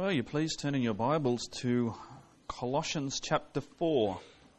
Well, you please turn in your Bibles to Colossians chapter 4.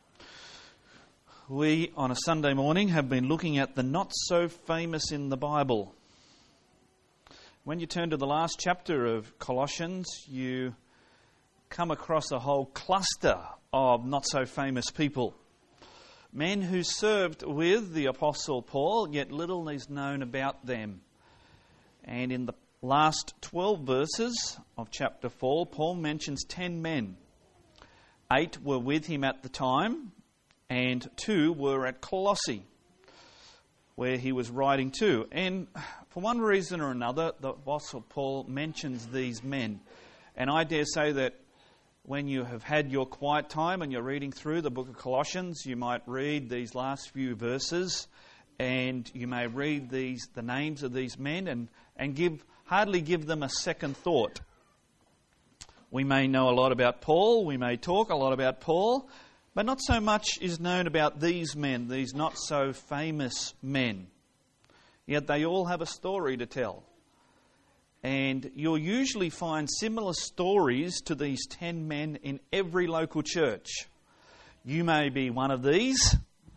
We, on a Sunday morning, have been looking at the not so famous in the Bible. When you turn to the last chapter of Colossians, you come across a whole cluster of not so famous people. Men who served with the Apostle Paul, yet little is known about them. And in the last 12 verses of chapter 4, Paul mentions 10 men. 8 were with him at the time, and 2 were at Colossae, where he was writing to. And for one reason or another, the Apostle Paul mentions these men. And I dare say that when you have had your quiet time and you're reading through the book of Colossians, you might read these last few verses, and you may read the names of these men and hardly give them a second thought. We may know a lot about Paul, we may talk a lot about Paul, but not so much is known about these men, these not so famous men. Yet they all have a story to tell. And you'll usually find similar stories to these 10 men in every local church. You may be one of these.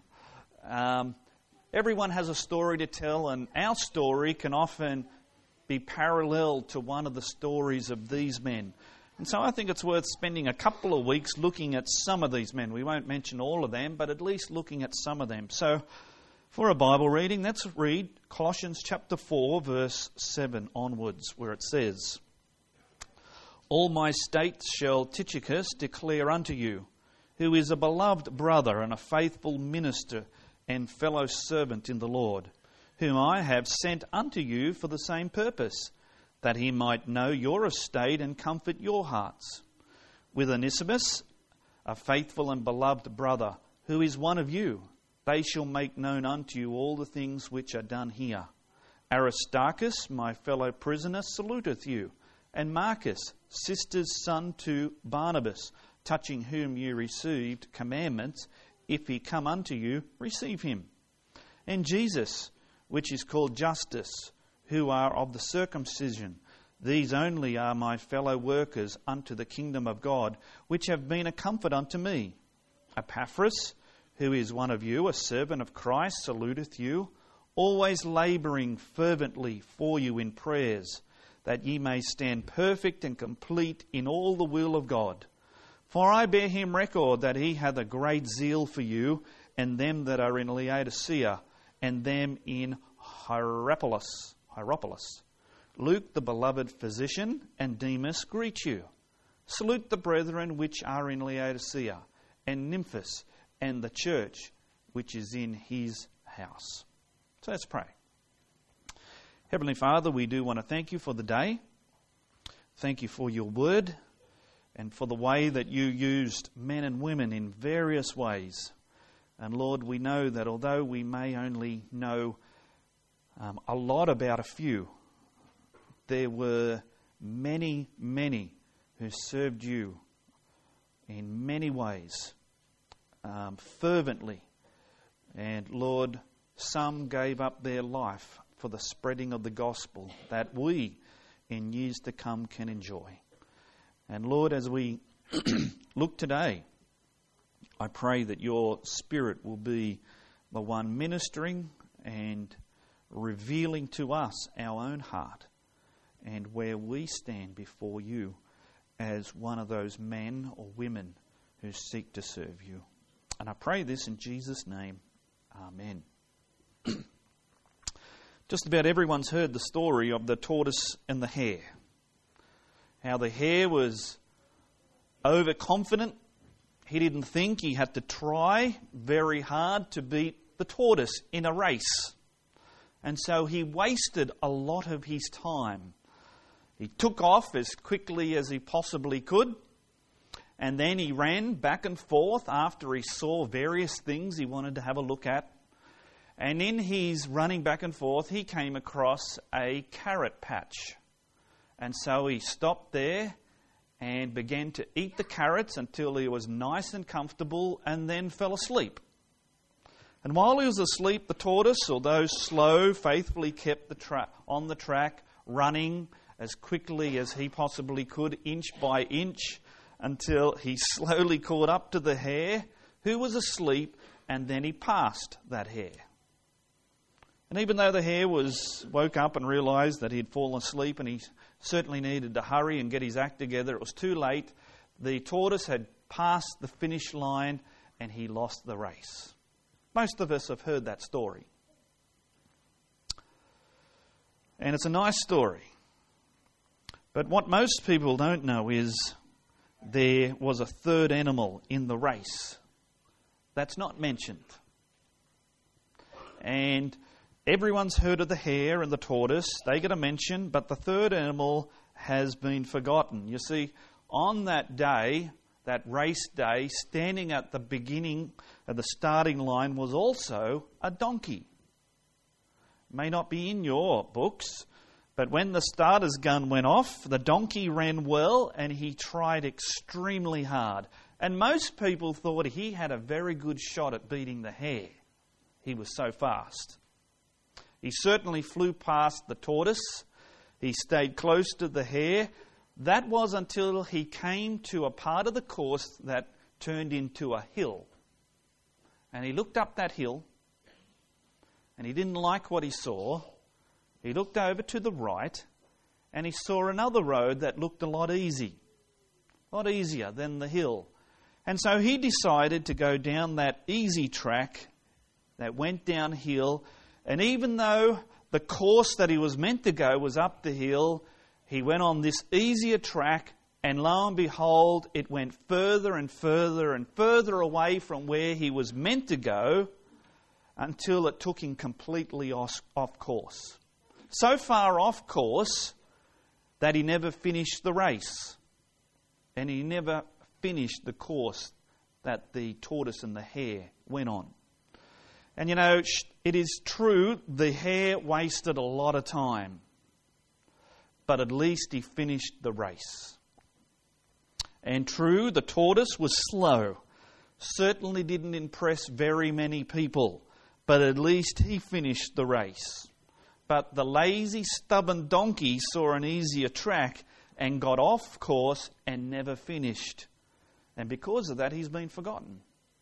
Everyone has a story to tell, and our story can often be parallel to one of the stories of these men. And so I think it's worth spending a couple of weeks looking at some of these men. We won't mention all of them, but at least looking at some of them. So for a Bible reading, let's read Colossians chapter 4, verse 7 onwards, where it says, "All my states shall Tychicus declare unto you, who is a beloved brother and a faithful minister and fellow servant in the Lord, whom I have sent unto you for the same purpose, that he might know your estate and comfort your hearts. With Onesimus, a faithful and beloved brother, who is one of you, they shall make known unto you all the things which are done here. Aristarchus, my fellow prisoner, saluteth you, and Marcus, sister's son to Barnabas, touching whom you received commandments. If he come unto you, receive him. And Jesus, which is called Justus, who are of the circumcision. These only are my fellow workers unto the kingdom of God, which have been a comfort unto me. Epaphras, who is one of you, a servant of Christ, saluteth you, always labouring fervently for you in prayers, that ye may stand perfect and complete in all the will of God. For I bear him record that he hath a great zeal for you, and them that are in Laodicea, and them in Hierapolis. Luke, the beloved physician, and Demas greet you. Salute the brethren which are in Laodicea, and Nymphas, and the church which is in his house." So let's pray. Heavenly Father, we do want to thank you for the day. Thank you for your word, and for the way that you used men and women in various ways. And Lord, we know that although we may only know a lot about a few, there were many, many who served you in many ways, fervently. And Lord, some gave up their life for the spreading of the gospel that we, in years to come, can enjoy. And Lord, as we look today, I pray that your Spirit will be the one ministering and revealing to us our own heart and where we stand before you as one of those men or women who seek to serve you. And I pray this in Jesus' name. Amen. Just about everyone's heard the story of the tortoise and the hare. How the hare was overconfident. He didn't think he had to try very hard to beat the tortoise in a race. And so he wasted a lot of his time. He took off as quickly as he possibly could. And then he ran back and forth after he saw various things he wanted to have a look at. And in his running back and forth, he came across a carrot patch. And so he stopped there and began to eat the carrots until he was nice and comfortable, and then fell asleep. And while he was asleep, the tortoise, although slow, faithfully kept on the track, running as quickly as he possibly could, inch by inch, until he slowly caught up to the hare, who was asleep, and then he passed that hare. And even though the hare woke up and realised that he'd fallen asleep and he certainly needed to hurry and get his act together, it was too late. The tortoise had passed the finish line and he lost the race. Most of us have heard that story. And it's a nice story. But what most people don't know is there was a third animal in the race. That's not mentioned. And everyone's heard of the hare and the tortoise. They get a mention, but the third animal has been forgotten. You see, on that day, that race day, standing at the beginning of the starting line was also a donkey. May not be in your books, but when the starter's gun went off, the donkey ran well and he tried extremely hard. And most people thought he had a very good shot at beating the hare. He was so fast. He certainly flew past the tortoise. He stayed close to the hare. That was until he came to a part of the course that turned into a hill. And he looked up that hill and he didn't like what he saw. He looked over to the right and he saw another road that looked a lot easier than the hill. And so he decided to go down that easy track that went downhill. And even though the course that he was meant to go was up the hill, he went on this easier track, and lo and behold, it went further and further and further away from where he was meant to go until it took him completely off course. So far off course that he never finished the race. And he never finished the course that the tortoise and the hare went on. And you know, it is true, the hare wasted a lot of time. But at least he finished the race. And true, the tortoise was slow. Certainly didn't impress very many people. But at least he finished the race. But the lazy, stubborn donkey saw an easier track and got off course and never finished. And because of that, he's been forgotten.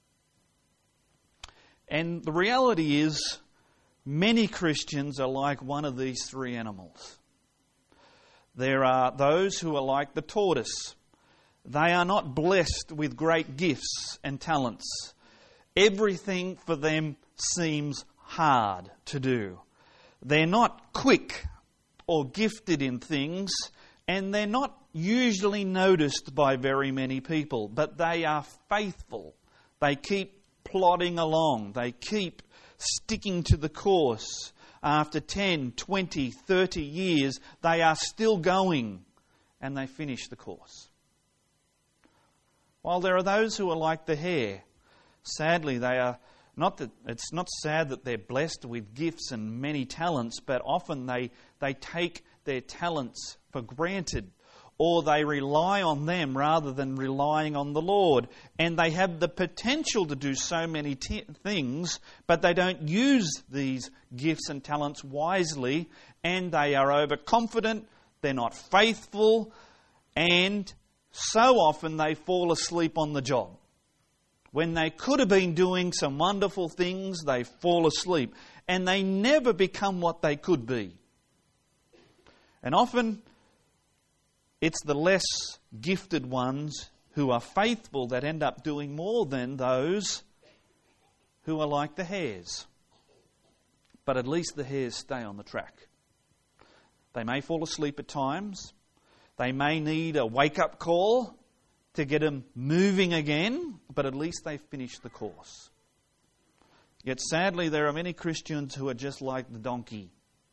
And the reality is, many Christians are like one of these three animals. There are those who are like the tortoise. They are not blessed with great gifts and talents. Everything for them seems hard to do. They're not quick or gifted in things, and they're not usually noticed by very many people, but they are faithful. They keep plodding along. They keep sticking to the course. After 10, 20, 30 years, they are still going and they finish the course. While there are those who are like the hare, sadly they are not that it's not sad that they're blessed with gifts and many talents, but often they take their talents for granted, or they rely on them rather than relying on the Lord. And they have the potential to do so many things, but they don't use these gifts and talents wisely, and they are overconfident, they're not faithful, and so often they fall asleep on the job. When they could have been doing some wonderful things, they fall asleep, and they never become what they could be. And often it's the less gifted ones who are faithful that end up doing more than those who are like the hares. But at least the hares stay on the track. They may fall asleep at times. They may need a wake-up call to get them moving again, but at least they finish the course. Yet sadly, there are many Christians who are just like the donkey.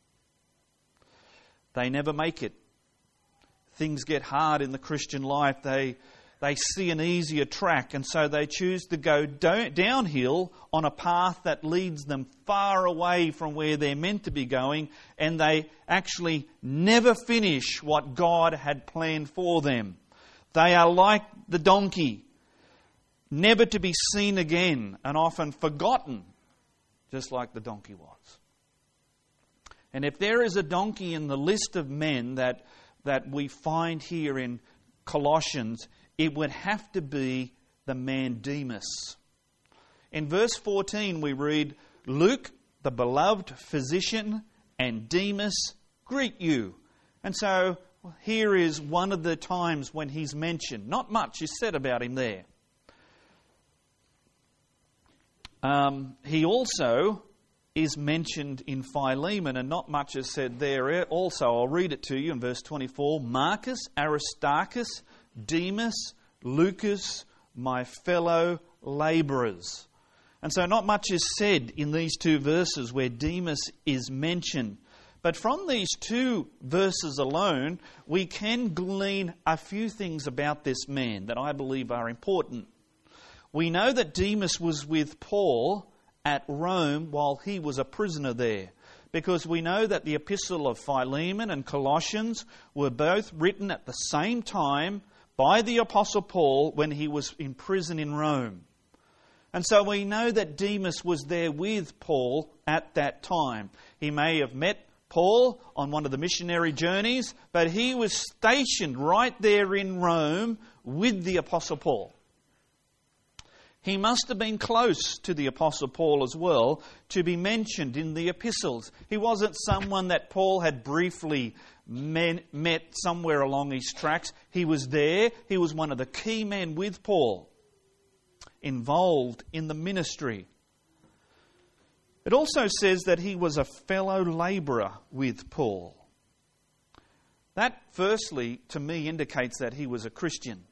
They never make it. Things get hard in the Christian life. They see an easier track, and so they choose to go downhill on a path that leads them far away from where they're meant to be going, and they actually never finish what God had planned for them. They are like the donkey, never to be seen again, and often forgotten, just like the donkey was. And if there is a donkey in the list of men that that we find here in Colossians, it would have to be the man Demas. In verse 14 we read, Luke, the beloved physician, and Demas greet you. And so here is one of the times when he's mentioned. Not much is said about him there. He also is mentioned in Philemon, and not much is said there also. I'll read it to you in verse 24. Marcus, Aristarchus, Demas, Lucas, my fellow labourers. And so not much is said in these two verses where Demas is mentioned. But from these two verses alone, we can glean a few things about this man that I believe are important. We know that Demas was with Paul at Rome while he was a prisoner there, because we know that the epistle of Philemon and Colossians were both written at the same time by the Apostle Paul when he was in prison in Rome. And so we know that Demas was there with Paul at that time. He may have met Paul on one of the missionary journeys, but he was stationed right there in Rome with the Apostle Paul. He must have been close to the Apostle Paul as well to be mentioned in the epistles. He wasn't someone that Paul had briefly met somewhere along his tracks. He was there. He was one of the key men with Paul, involved in the ministry. It also says that he was a fellow labourer with Paul. That, firstly, to me indicates that he was a Christian.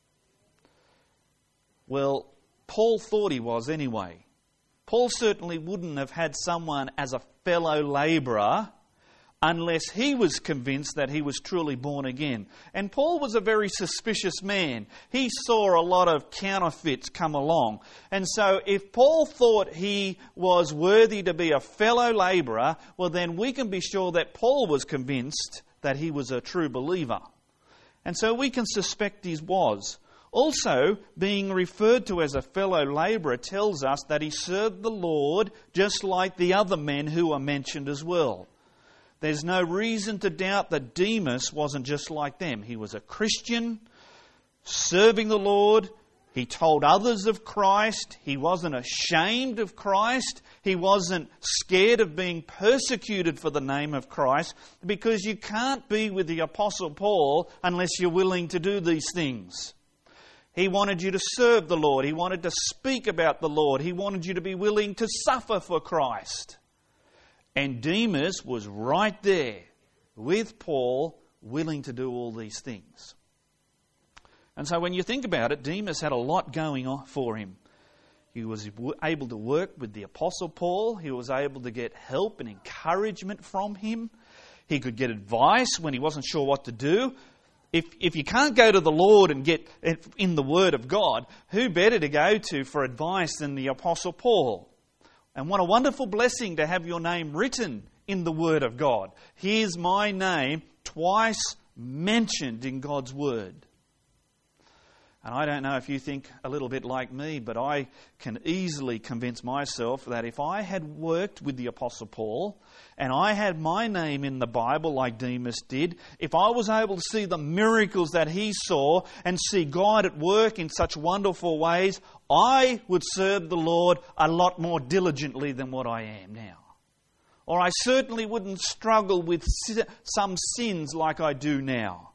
Well, Paul thought he was anyway. Paul certainly wouldn't have had someone as a fellow labourer unless he was convinced that he was truly born again. And Paul was a very suspicious man. He saw a lot of counterfeits come along. And so if Paul thought he was worthy to be a fellow labourer, well then we can be sure that Paul was convinced that he was a true believer. And so we can suspect he was. Also, being referred to as a fellow labourer tells us that he served the Lord just like the other men who are mentioned as well. There's no reason to doubt that Demas wasn't just like them. He was a Christian, serving the Lord. He told others of Christ. He wasn't ashamed of Christ. He wasn't scared of being persecuted for the name of Christ, because you can't be with the Apostle Paul unless you're willing to do these things. He wanted you to serve the Lord. He wanted to speak about the Lord. He wanted you to be willing to suffer for Christ. And Demas was right there with Paul, willing to do all these things. And so when you think about it, Demas had a lot going on for him. He was able to work with the Apostle Paul. He was able to get help and encouragement from him. He could get advice when he wasn't sure what to do. If you can't go to the Lord and get in the Word of God, who better to go to for advice than the Apostle Paul? And what a wonderful blessing to have your name written in the Word of God. Here's my name twice mentioned in God's Word. And I don't know if you think a little bit like me, but I can easily convince myself that if I had worked with the Apostle Paul and I had my name in the Bible like Demas did, if I was able to see the miracles that he saw and see God at work in such wonderful ways, I would serve the Lord a lot more diligently than what I am now. Or I certainly wouldn't struggle with some sins like I do now.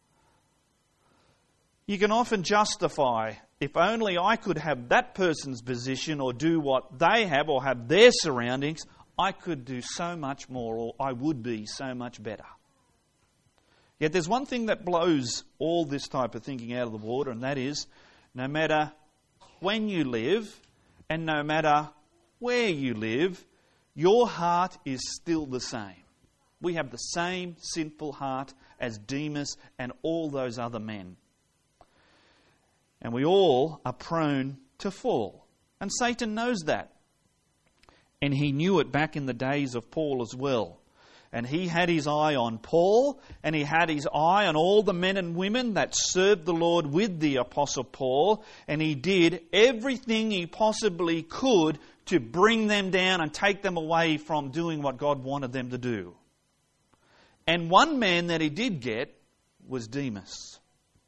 You can often justify, if only I could have that person's position or do what they have or have their surroundings, I could do so much more, or I would be so much better. Yet there's one thing that blows all this type of thinking out of the water, and that is, no matter when you live and no matter where you live, your heart is still the same. We have the same sinful heart as Demas and all those other men. And we all are prone to fall. And Satan knows that. And he knew it back in the days of Paul as well. And he had his eye on Paul, and he had his eye on all the men and women that served the Lord with the Apostle Paul, and he did everything he possibly could to bring them down and take them away from doing what God wanted them to do. And one man that he did get was Demas.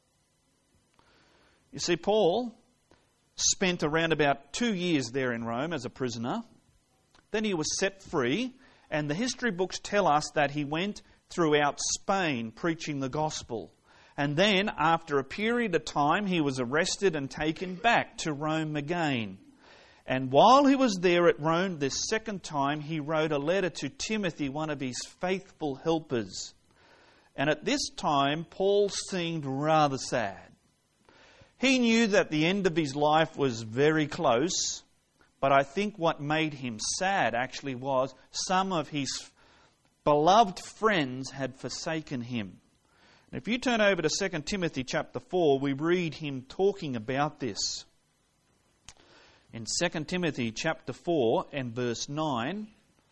You see, Paul spent around about 2 years there in Rome as a prisoner. Then he was set free, and the history books tell us that he went throughout Spain preaching the gospel. And then, after a period of time, he was arrested and taken back to Rome again. And while he was there at Rome this second time, he wrote a letter to Timothy, one of his faithful helpers. And at this time, Paul seemed rather sad. He knew that the end of his life was very close, but I think what made him sad actually was some of his beloved friends had forsaken him. And if you turn over to 2 Timothy chapter 4, we read him talking about this. In 2 Timothy chapter 4 and verse 9,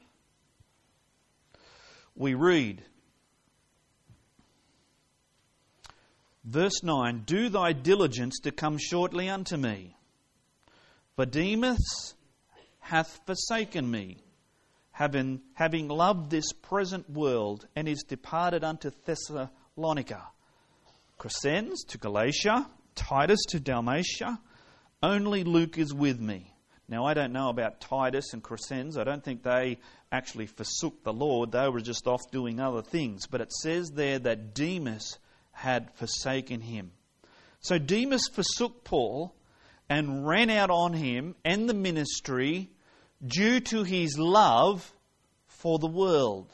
we read, verse 9, "Do thy diligence to come shortly unto me. For Demas hath forsaken me, having loved this present world, and is departed unto Thessalonica. Crescens to Galatia, Titus to Dalmatia. Only Luke is with me." Now, I don't know about Titus and Crescens. I don't think they actually forsook the Lord. They were just off doing other things. But it says there that Demas had forsaken him. So Demas forsook Paul and ran out on him and the ministry due to his love for the world.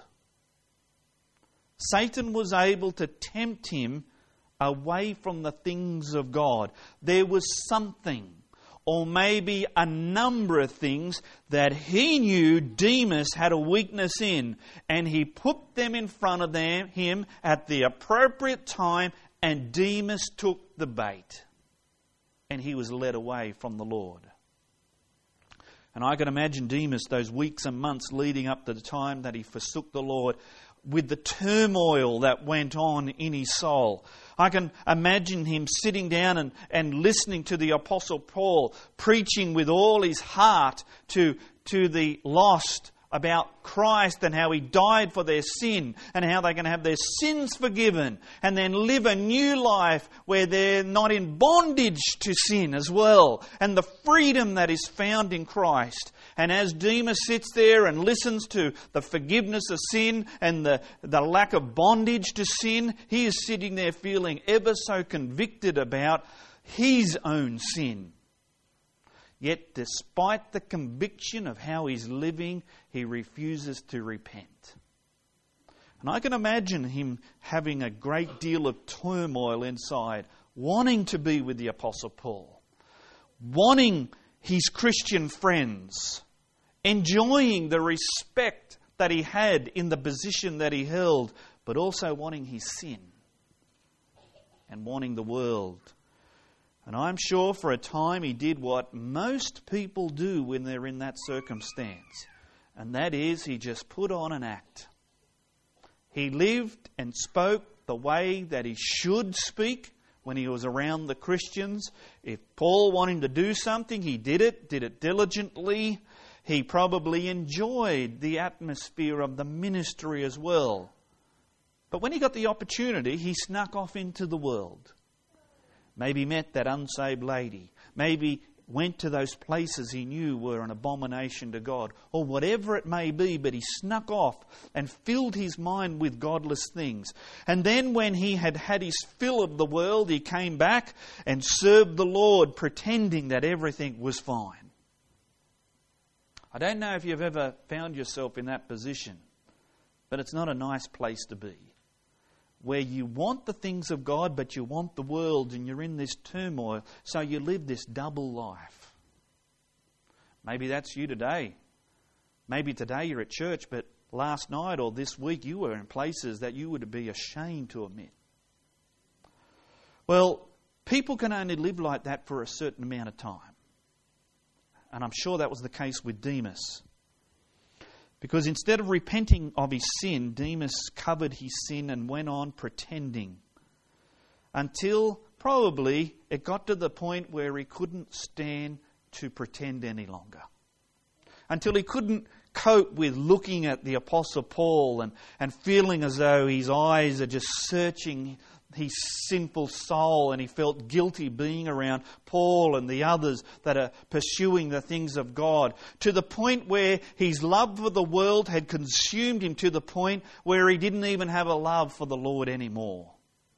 Satan was able to tempt him away from the things of God. There was something, or maybe a number of things, that he knew Demas had a weakness in, and he put them in front of him at the appropriate time, and Demas took the bait, and he was led away from the Lord. And I can imagine Demas, those weeks and months leading up to the time that he forsook the Lord, with the turmoil that went on in his soul. I can imagine him sitting down and listening to the Apostle Paul preaching with all his heart to the lost about Christ and how he died for their sin and how they can have their sins forgiven and then live a new life where they're not in bondage to sin as well, and the freedom that is found in Christ. And as Demas sits there and listens to the forgiveness of sin and the lack of bondage to sin, he is sitting there feeling ever so convicted about his own sin. Yet despite the conviction of how he's living, he refuses to repent. And I can imagine him having a great deal of turmoil inside, wanting to be with the Apostle Paul, wanting his Christian friends, enjoying the respect that he had in the position that he held, but also wanting his sin and wanting the world. And I'm sure for a time he did what most people do when they're in that circumstance. And that is, he just put on an act. He lived and spoke the way that he should speak when he was around the Christians. If Paul wanted him to do something, he did it diligently. He probably enjoyed the atmosphere of the ministry as well. But when he got the opportunity, he snuck off into the world. Maybe met that unsaved lady. Maybe went to those places he knew were an abomination to God. Or whatever it may be, but he snuck off and filled his mind with godless things. And then when he had had his fill of the world, he came back and served the Lord, pretending that everything was fine. I don't know if you've ever found yourself in that position, but it's not a nice place to be, where you want the things of God, but you want the world, and you're in this turmoil, so you live this double life. Maybe that's you today. Maybe today you're at church, but last night or this week you were in places that you would be ashamed to admit. Well, people can only live like that for a certain amount of time. And I'm sure that was the case with Demas. Because instead of repenting of his sin, Demas covered his sin and went on pretending. Until probably it got to the point where he couldn't stand to pretend any longer. Until he couldn't cope with looking at the Apostle Paul and feeling as though his eyes are just searching his sinful soul, and he felt guilty being around Paul and the others that are pursuing the things of God, to the point where his love for the world had consumed him, to the point where he didn't even have a love for the Lord anymore.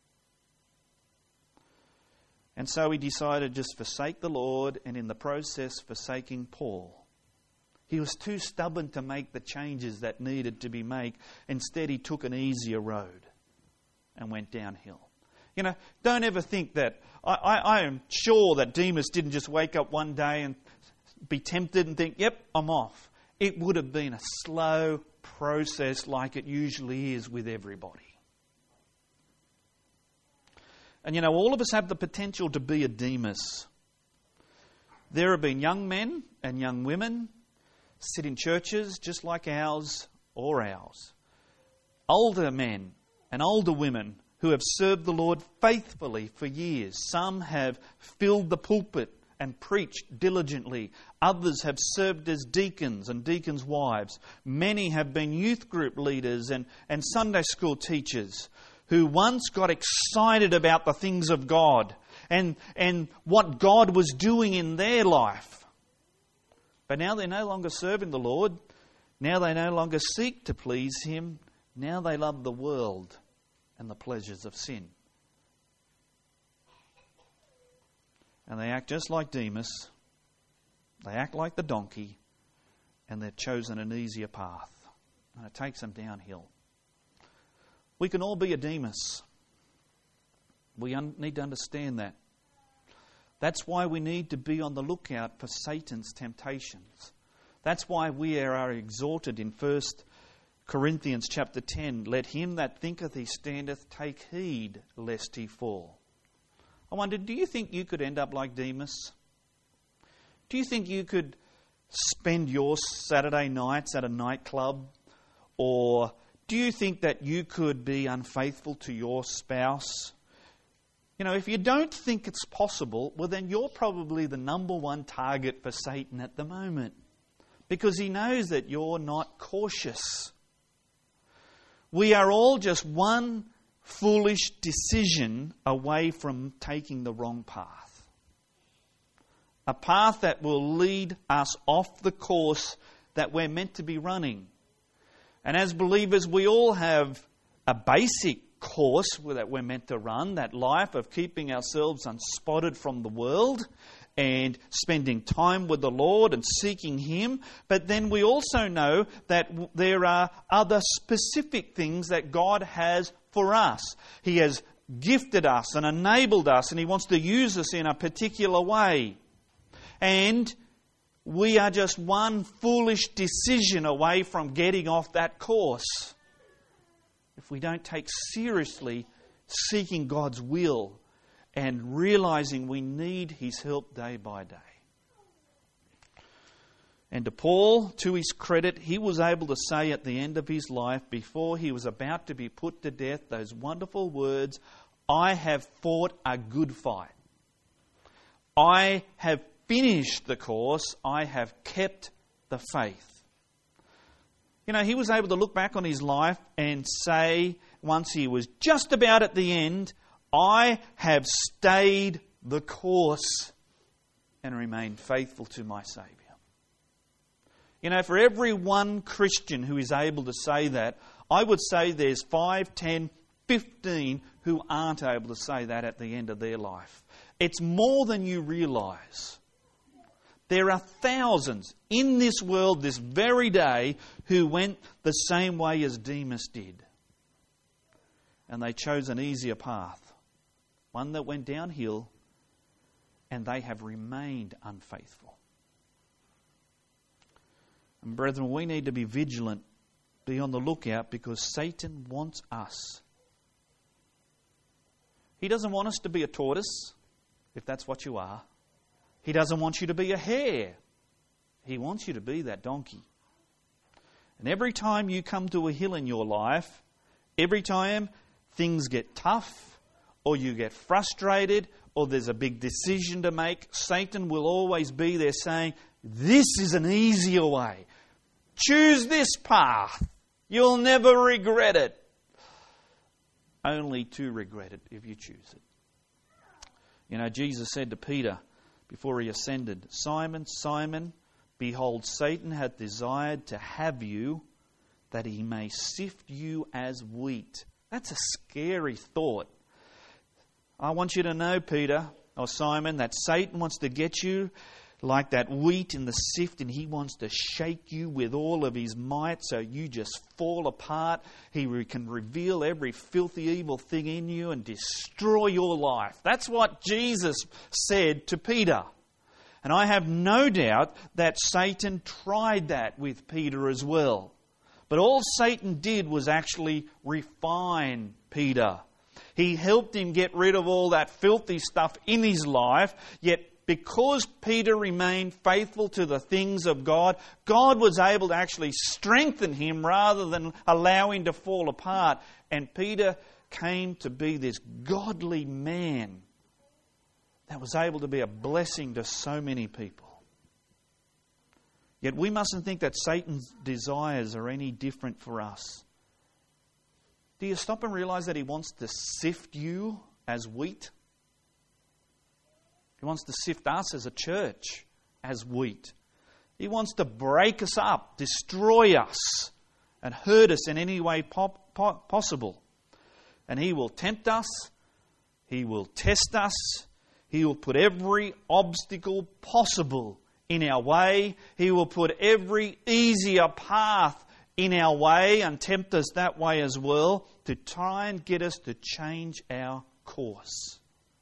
And so he decided to just forsake the Lord, and in the process forsaking Paul. He was too stubborn to make the changes that needed to be made. Instead, he took an easier road and went downhill. You know, don't ever think that... I am sure that Demas didn't just wake up one day and be tempted and think, yep, I'm off. It would have been a slow process like it usually is with everybody. And you know, all of us have the potential to be a Demas. There have been young men and young women sit in churches just like ours or ours. Older men and older women who have served the Lord faithfully for years. Some have filled the pulpit and preached diligently. Others have served as deacons and deacons' wives. Many have been youth group leaders and Sunday school teachers who once got excited about the things of God and what God was doing in their life. But now they're no longer serving the Lord. Now they no longer seek to please Him. Now they love the world and the pleasures of sin. And they act just like Demas. They act like the donkey, and they've chosen an easier path. And it takes them downhill. We can all be a Demas. We need to understand that. That's why we need to be on the lookout for Satan's temptations. That's why we are exhorted in 1 Corinthians chapter 10, let him that thinketh he standeth take heed lest he fall. I wonder, do you think you could end up like Demas? Do you think you could spend your Saturday nights at a nightclub? Or do you think that you could be unfaithful to your spouse? You know, if you don't think it's possible, well then you're probably the number one target for Satan at the moment. Because he knows that you're not cautious. We are all just one foolish decision away from taking the wrong path. A path that will lead us off the course that we're meant to be running. And as believers, we all have a basic course that we're meant to run, that life of keeping ourselves unspotted from the world and spending time with the Lord and seeking Him. But then we also know that there are other specific things that God has for us. He has gifted us and enabled us, and He wants to use us in a particular way. And we are just one foolish decision away from getting off that course. If we don't take seriously seeking God's will and realizing we need His help day by day. And to Paul, to his credit, he was able to say at the end of his life, before he was about to be put to death, those wonderful words, I have fought a good fight. I have finished the course. I have kept the faith. You know, he was able to look back on his life and say, once he was just about at the end, I have stayed the course and remained faithful to my Saviour. You know, for every one Christian who is able to say that, I would say there's 5, 10, 15 who aren't able to say that at the end of their life. It's more than you realise. There are thousands in this world this very day who went the same way as Demas did. And they chose an easier path. One that went downhill, and they have remained unfaithful. And brethren, we need to be vigilant, be on the lookout, because Satan wants us. He doesn't want us to be a tortoise, if that's what you are. He doesn't want you to be a hare. He wants you to be that donkey. And every time you come to a hill in your life, every time things get tough, or you get frustrated, or there's a big decision to make, Satan will always be there saying, this is an easier way. Choose this path. You'll never regret it. only to regret it if you choose it. You know, Jesus said to Peter before he ascended, "Simon, Simon, behold, Satan hath desired to have you, that he may sift you as wheat." That's a scary thought. I want you to know, Peter, or Simon, that Satan wants to get you like that wheat in the sift, and he wants to shake you with all of his might so you just fall apart. He can reveal every filthy, evil thing in you and destroy your life. That's what Jesus said to Peter. And I have no doubt that Satan tried that with Peter as well. But all Satan did was actually refine Peter. He helped him get rid of all that filthy stuff in his life, yet because Peter remained faithful to the things of God, God was able to actually strengthen him rather than allow him to fall apart. And Peter came to be this godly man that was able to be a blessing to so many people. Yet we mustn't think that Satan's desires are any different for us. Do you stop and realize that he wants to sift you as wheat? He wants to sift us as a church as wheat. He wants to break us up, destroy us, and hurt us in any way possible. And he will tempt us. He will test us. He will put every obstacle possible in our way. He will put every easier path in our way and tempt us that way as well to try and get us to change our course.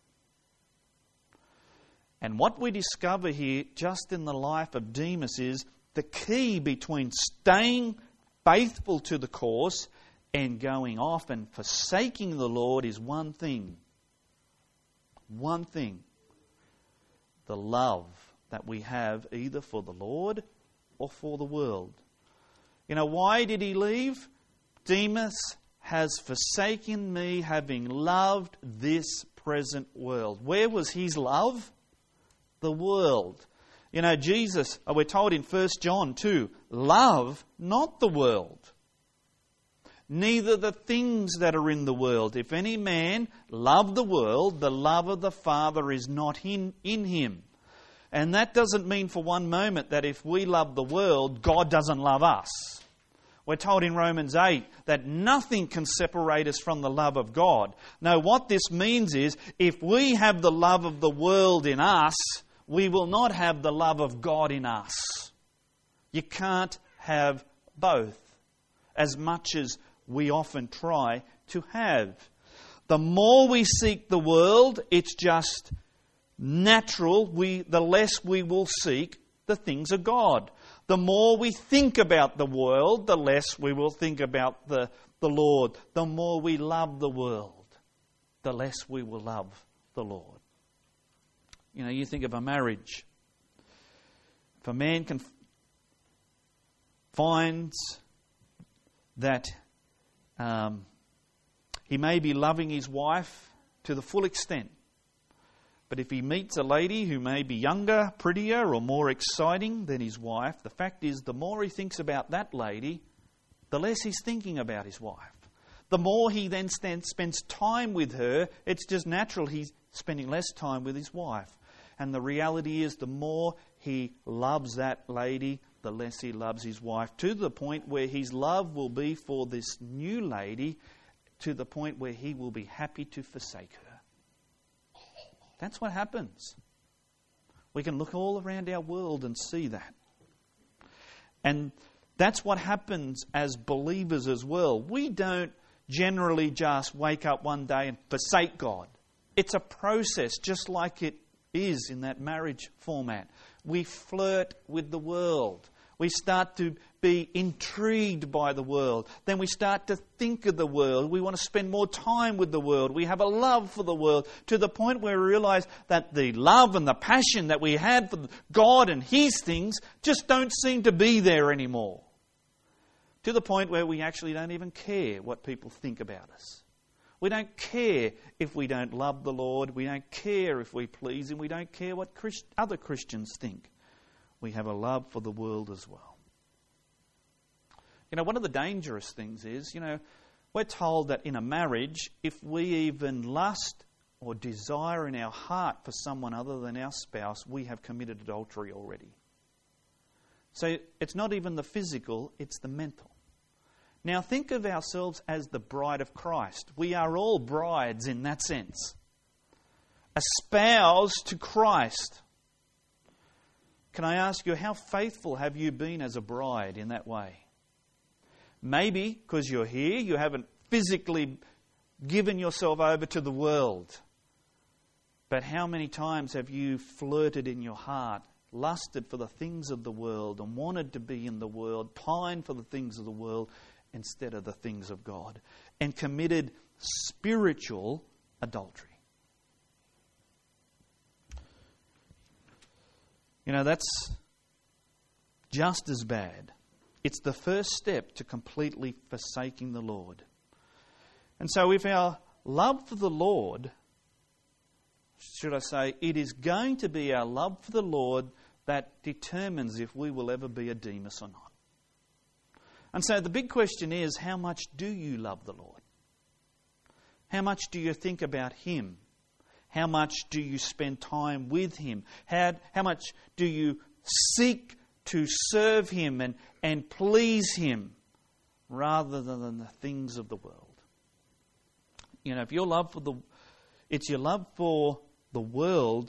And what we discover here just in the life of Demas is the key between staying faithful to the course and going off and forsaking the Lord is one thing. One thing. The love that we have either for the Lord or for the world. You know, why did he leave? Demas has forsaken me, having loved this present world. Where was his love? The world. You know, Jesus, we're told in 1 John 2, love not the world, neither the things that are in the world. If any man love the world, the love of the Father is not in him. And that doesn't mean for one moment that if we love the world, God doesn't love us. We're told in Romans 8 that nothing can separate us from the love of God. No, what this means is if we have the love of the world in us, we will not have the love of God in us. You can't have both, as much as we often try to have. The more we seek the world, it's just natural, the less we will seek the things of God. The more we think about the world, the less we will think about the Lord. The more we love the world, the less we will love the Lord. You know, you think of a marriage. If a man can find that he may be loving his wife to the full extent, but if he meets a lady who may be younger, prettier, or more exciting than his wife, the fact is the more he thinks about that lady, the less he's thinking about his wife. The more he then spends time with her, it's just natural he's spending less time with his wife. And the reality is the more he loves that lady, the less he loves his wife, to the point where his love will be for this new lady, to the point where he will be happy to forsake her. That's what happens. We can look all around our world and see that. And that's what happens as believers as well. We don't generally just wake up one day and forsake God. It's a process, just like it is in that marriage format. We flirt with the world. We start to be intrigued by the world. Then we start to think of the world. We want to spend more time with the world. We have a love for the world to the point where we realize that the love and the passion that we had for God and His things just don't seem to be there anymore. To the point where we actually don't even care what people think about us. We don't care if we don't love the Lord. We don't care if we please Him. We don't care what other Christians think. We have a love for the world as well. You know, one of the dangerous things is, We're told that in a marriage, if we even lust or desire in our heart for someone other than our spouse, we have committed adultery already. So it's not even the physical, it's the mental. Now think of ourselves as the bride of Christ. We are all brides in that sense. Espoused to Christ. Can I ask you, how faithful have you been as a bride in that way? Maybe because you're here, you haven't physically given yourself over to the world. But how many times have you flirted in your heart, lusted for the things of the world and wanted to be in the world, pined for the things of the world instead of the things of God, and committed spiritual adultery? You know, that's just as bad. It's the first step to completely forsaking the Lord. And so if our love for the Lord, should I say, it is going to be our love for the Lord that determines if we will ever be a Demas or not. And so the big question is, how much do you love the Lord? How much do you think about Him? How much do you spend time with Him? How much do you seek to serve Him and please Him rather than the things of the world? You know, if your love for it's your love for the world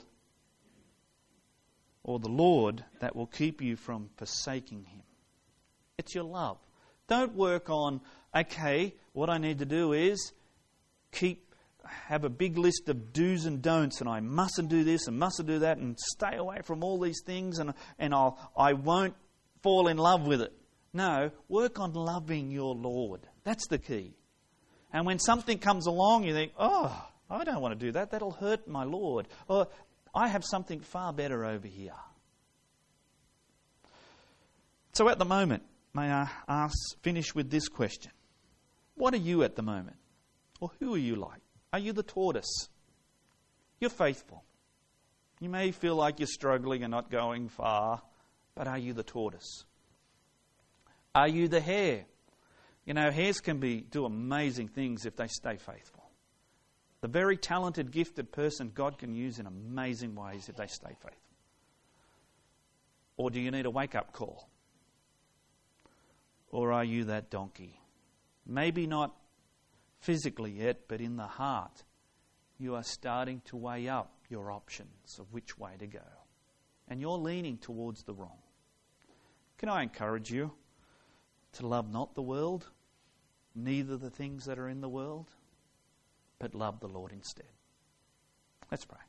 or the Lord that will keep you from forsaking Him. It's your love. Don't work on, okay, what I need to do is have a big list of do's and don'ts, and I mustn't do this and mustn't do that, and stay away from all these things, and I won't fall in love with it. No, work on loving your Lord. That's the key. And when something comes along, you think, oh, I don't want to do that. That'll hurt my Lord. Or I have something far better over here. So at the moment, may I finish with this question. What are you at the moment? Or who are you like? Are you the tortoise? You're faithful. You may feel like you're struggling and not going far, but are you the tortoise? Are you the hare? You know, hares can do amazing things if they stay faithful. The very talented, gifted person God can use in amazing ways if they stay faithful. Or do you need a wake-up call? Or are you that donkey? Maybe not physically yet, but in the heart, you are starting to weigh up your options of which way to go. And you're leaning towards the wrong. Can I encourage you to love not the world, neither the things that are in the world, but love the Lord instead? Let's pray.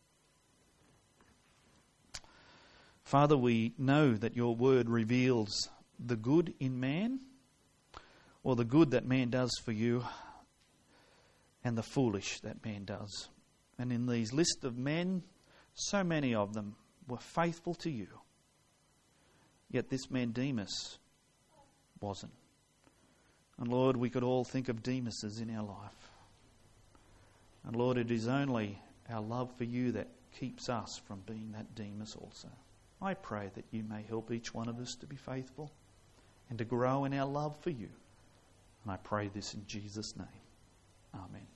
Father, we know that your word reveals the good in man, or the good that man does for you, and the foolish that man does. And in these list of men, so many of them were faithful to you. Yet this man Demas wasn't. And Lord, we could all think of Demases in our life. And Lord, it is only our love for you that keeps us from being that Demas also. I pray that you may help each one of us to be faithful and to grow in our love for you. And I pray this in Jesus' name. Amen.